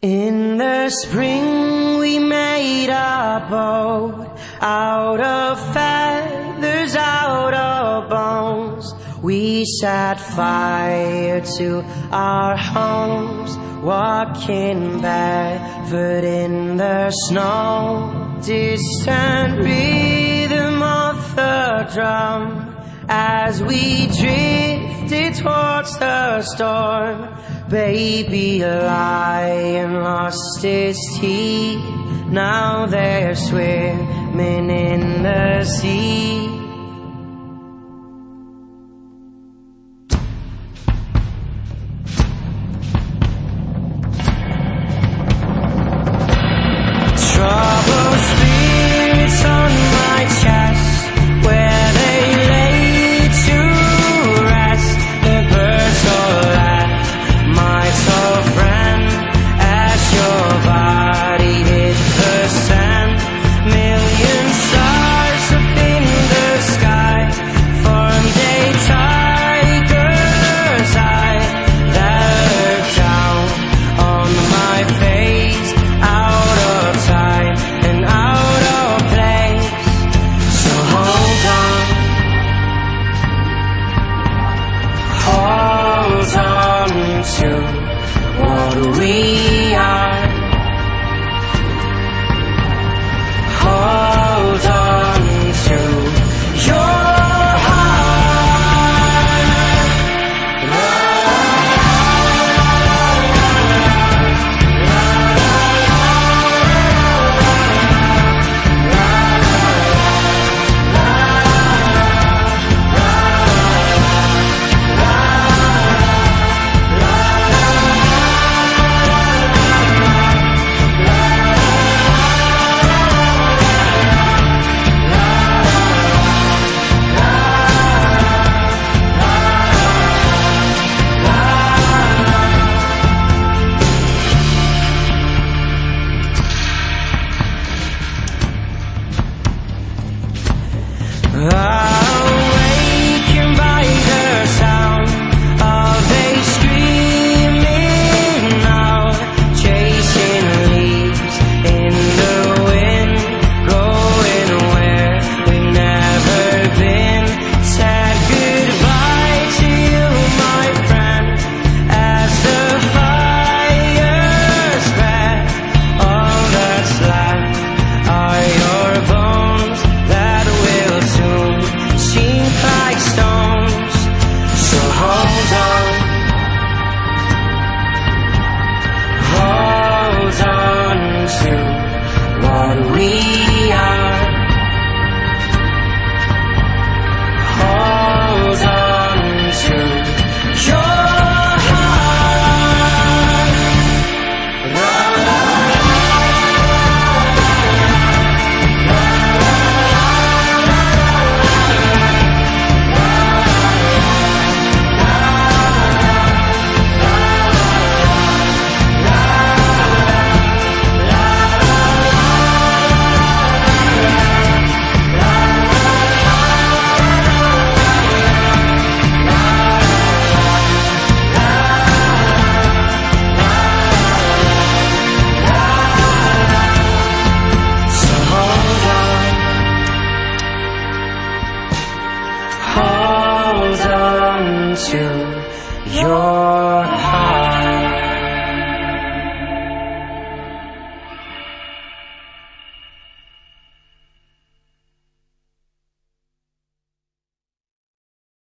In the spring we made a boat out of feathers, out of bones. We set fire to our homes, walking barefoot in the snow. Distant rhythm of the drum as we drifted towards the storm. Baby lion lost his teeth, now they're swimming in the sea.